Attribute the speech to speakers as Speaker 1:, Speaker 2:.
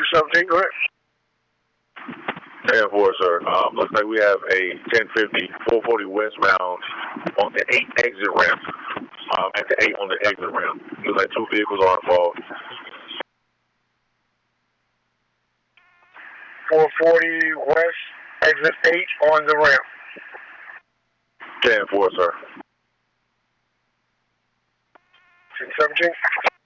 Speaker 1: 217, go ahead.
Speaker 2: 10-4, sir. Looks like we have a 1050 440 westbound on the 8 exit ramp. At the 8 on the exit ramp. Looks like 2 vehicles are involved.
Speaker 1: 440 west, exit 8 on the ramp.
Speaker 2: 10-4, sir.
Speaker 1: 1017.